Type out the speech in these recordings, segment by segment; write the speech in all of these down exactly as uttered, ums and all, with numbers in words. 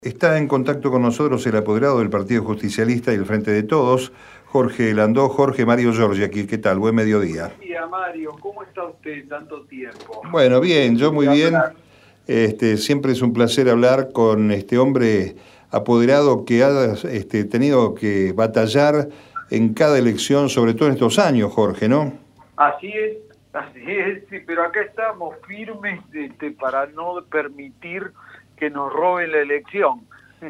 Está en contacto con nosotros el apoderado del Partido Justicialista y el Frente de Todos, Jorge Landó. Jorge, Mario Giorgi aquí. ¿Qué tal? Buen mediodía. Buen día, Mario. ¿Cómo está usted tanto tiempo? Bueno, bien, yo muy bien. Este, siempre es un placer hablar con este hombre apoderado que ha este, tenido que batallar en cada elección, sobre todo en estos años, Jorge, ¿no? Así es, así es, sí, pero acá estamos firmes este, para no permitir que nos roben la elección.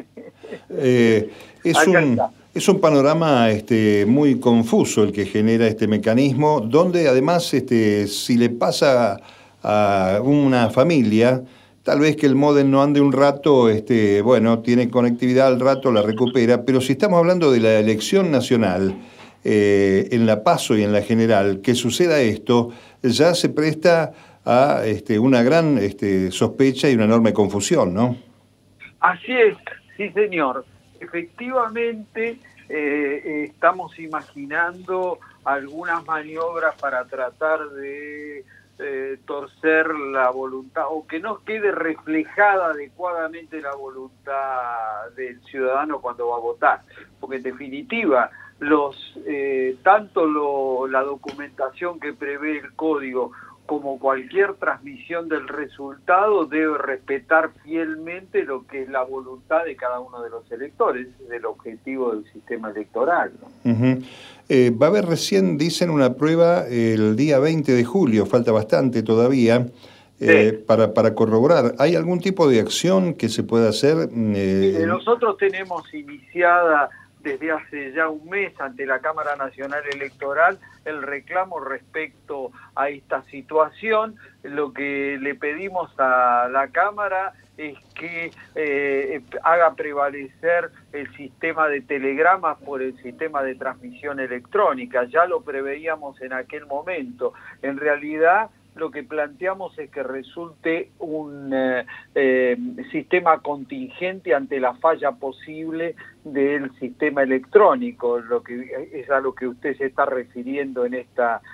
Eh, es, un, es un panorama este, muy confuso el que genera este mecanismo, donde además este, si le pasa a una familia, tal vez que el módem no ande un rato, este, bueno, tiene conectividad al rato, la recupera, pero si estamos hablando de la elección nacional, eh, en la PASO y en la general, que suceda esto, ya se presta a este, una gran este, sospecha y una enorme confusión, ¿no? Así es, sí señor. Efectivamente eh, estamos imaginando algunas maniobras para tratar de eh, torcer la voluntad o que no quede reflejada adecuadamente la voluntad del ciudadano cuando va a votar. Porque en definitiva, los eh, tanto lo, la documentación que prevé el código como cualquier transmisión del resultado debe respetar fielmente lo que es la voluntad de cada uno de los electores, del objetivo del sistema electoral, ¿no? Uh-huh. eh, va a haber recién, dicen, una prueba el día veinte de julio, falta bastante todavía, eh, sí. para, para corroborar. ¿Hay algún tipo de acción que se pueda hacer? Eh... Mire, nosotros tenemos iniciada desde hace ya un mes ante la Cámara Nacional Electoral el reclamo respecto a esta situación. Lo que le pedimos a la Cámara es que eh, haga prevalecer el sistema de telegramas por el sistema de transmisión electrónica. Ya lo preveíamos en aquel momento. En realidad, lo que planteamos es que resulte un eh, eh, sistema contingente ante la falla posible del sistema electrónico, lo que es a lo que usted se está refiriendo en esta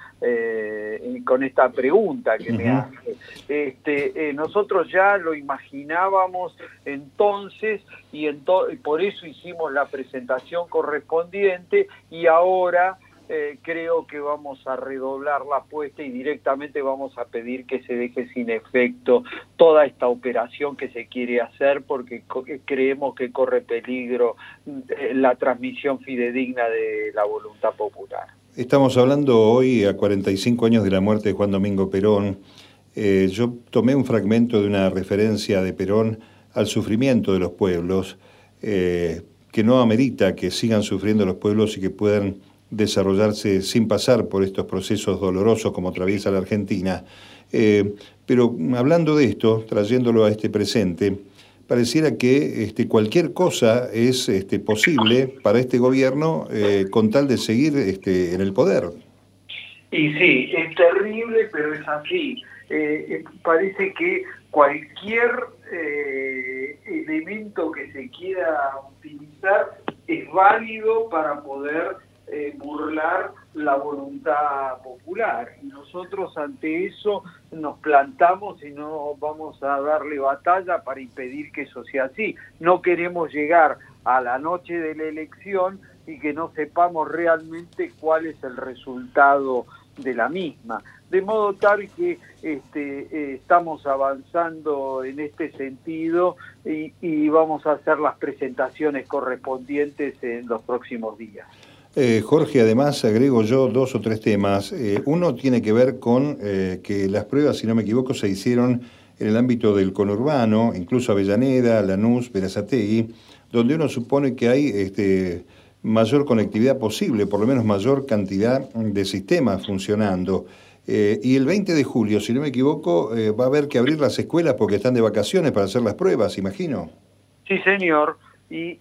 eh, con esta pregunta que uh-huh. me hace. Este, eh, nosotros ya lo imaginábamos entonces y ento- por eso hicimos la presentación correspondiente y ahora Eh, creo que vamos a redoblar la apuesta y directamente vamos a pedir que se deje sin efecto toda esta operación que se quiere hacer porque co- creemos que corre peligro eh, la transmisión fidedigna de la voluntad popular. Estamos hablando hoy a cuarenta y cinco años de la muerte de Juan Domingo Perón. Eh, yo tomé un fragmento de una referencia de Perón al sufrimiento de los pueblos, eh, que no amerita que sigan sufriendo los pueblos y que puedan desarrollarse sin pasar por estos procesos dolorosos como atraviesa la Argentina. Eh, pero hablando de esto, trayéndolo a este presente, pareciera que este, cualquier cosa es este, posible para este gobierno eh, con tal de seguir este, en el poder. Y sí, es terrible, pero es así. Eh, parece que cualquier eh, elemento que se quiera utilizar es válido para poder Eh, burlar la voluntad popular y nosotros ante eso nos plantamos y no vamos a darle batalla para impedir que eso sea así. No queremos llegar a la noche de la elección y que no sepamos realmente cuál es el resultado de la misma, de modo tal que este, eh, estamos avanzando en este sentido y, y vamos a hacer las presentaciones correspondientes en los próximos días. Eh, Jorge, además agrego yo dos o tres temas. Eh, uno tiene que ver con eh, que las pruebas, si no me equivoco, se hicieron en el ámbito del conurbano, incluso Avellaneda, Lanús, Berazategui, donde uno supone que hay este, mayor conectividad posible, por lo menos mayor cantidad de sistemas funcionando. Eh, y el veinte de julio, si no me equivoco, eh, va a haber que abrir las escuelas porque están de vacaciones para hacer las pruebas, imagino. Sí, señor. Y,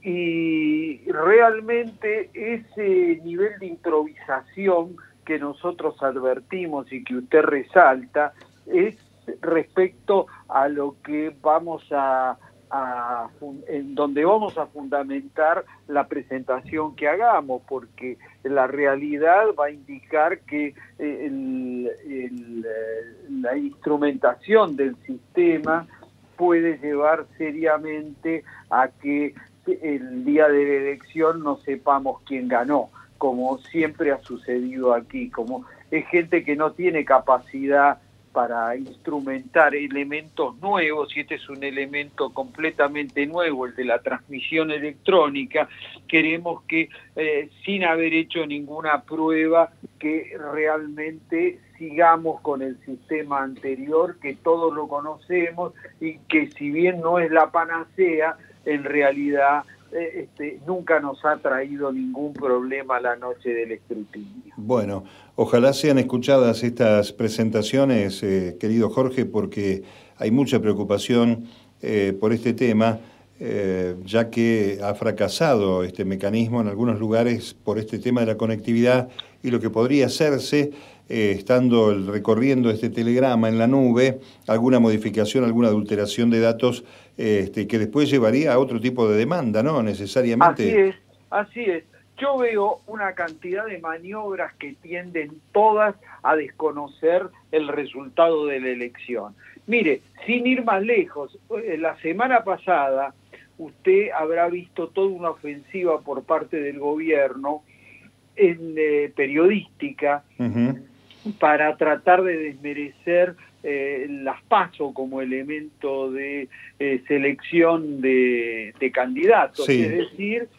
y realmente ese nivel de improvisación que nosotros advertimos y que usted resalta es respecto a lo que vamos a, a en donde vamos a fundamentar la presentación que hagamos, porque la realidad va a indicar que el, el, la instrumentación del sistema puede llevar seriamente a que el día de la elección no sepamos quién ganó, como siempre ha sucedido aquí, como es gente que no tiene capacidad para instrumentar elementos nuevos, y este es un elemento completamente nuevo, el de la transmisión electrónica. Queremos que, eh, sin haber hecho ninguna prueba, que realmente sigamos con el sistema anterior, que todos lo conocemos, y que si bien no es la panacea, en realidad eh, este, nunca nos ha traído ningún problema la noche del escrutinio. Bueno, ojalá sean escuchadas estas presentaciones, eh, querido Jorge, porque hay mucha preocupación eh, por este tema, eh, ya que ha fracasado este mecanismo en algunos lugares por este tema de la conectividad, y lo que podría hacerse, eh, estando el, recorriendo este telegrama en la nube, alguna modificación, alguna adulteración de datos, eh, este, que después llevaría a otro tipo de demanda, ¿no? Necesariamente. Así es, así es. Yo veo una cantidad de maniobras que tienden todas a desconocer el resultado de la elección. Mire, sin ir más lejos, la semana pasada usted habrá visto toda una ofensiva por parte del gobierno en eh, periodística uh-huh. para tratar de desmerecer eh, las PASO como elemento de eh, selección de, de candidatos, sí. Es decir,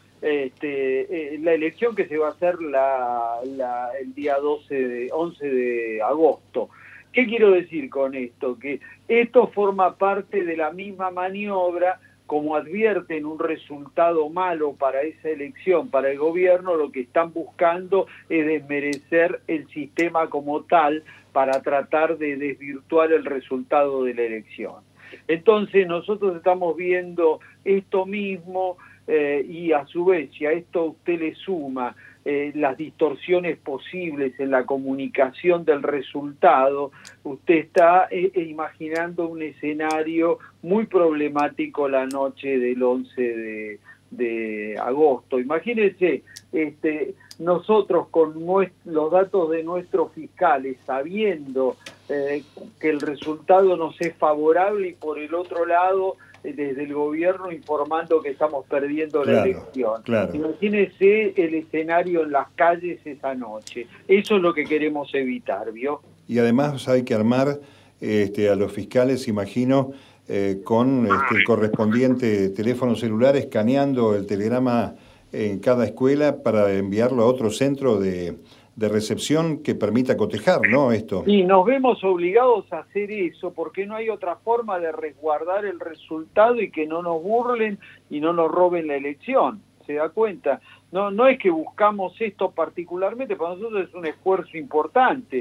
Este, eh, la elección que se va a hacer la, la, el día doce de, once de agosto. ¿Qué quiero decir con esto? Que esto forma parte de la misma maniobra. Como advierten un resultado malo para esa elección, para el gobierno, lo que están buscando es desmerecer el sistema como tal para tratar de desvirtuar el resultado de la elección. Entonces nosotros estamos viendo esto mismo. Eh, y a su vez, si a esto usted le suma eh, las distorsiones posibles en la comunicación del resultado, usted está eh, imaginando un escenario muy problemático la noche del once de, de agosto. Imagínense, este, nosotros con nuestro, los datos de nuestros fiscales, sabiendo eh, que el resultado nos es favorable, y por el otro lado, desde el gobierno informando que estamos perdiendo la claro, elección. Claro. Imagínese el escenario en las calles esa noche. Eso es lo que queremos evitar, ¿vio? Y además hay que armar este, a los fiscales, imagino, eh, con este, el correspondiente teléfono celular, escaneando el telegrama en cada escuela para enviarlo a otro centro de, de recepción que permita cotejar, ¿no? Esto. Y nos vemos obligados a hacer eso, porque no hay otra forma de resguardar el resultado y que no nos burlen y no nos roben la elección. ¿Se da cuenta? No, no es que buscamos esto particularmente, para nosotros es un esfuerzo importante,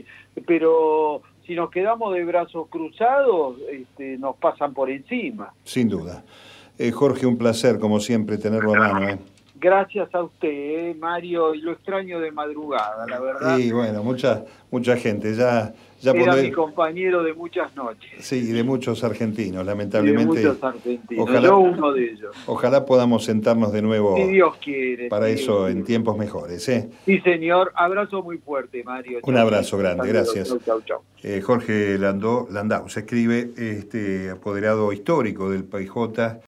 pero si nos quedamos de brazos cruzados, este, nos pasan por encima. Sin duda. Eh, Jorge, un placer, como siempre, tenerlo a mano, ¿eh? Gracias a usted, eh, Mario, y lo extraño de madrugada, la verdad. Sí, bueno, mucha mucha gente, ya... ya Era poder... mi compañero de muchas noches. Sí, y de muchos argentinos, lamentablemente. Y de muchos argentinos, ojalá, yo uno de ellos. Ojalá podamos sentarnos de nuevo, si Dios quiere. para si eso Dios en quiere. Tiempos mejores, ¿eh? Sí, señor, abrazo muy fuerte, Mario. Un chau, abrazo grande, saludos, gracias. Chau, chau, chau. Eh, Jorge Landó, Landau se escribe, este, apoderado histórico del P J.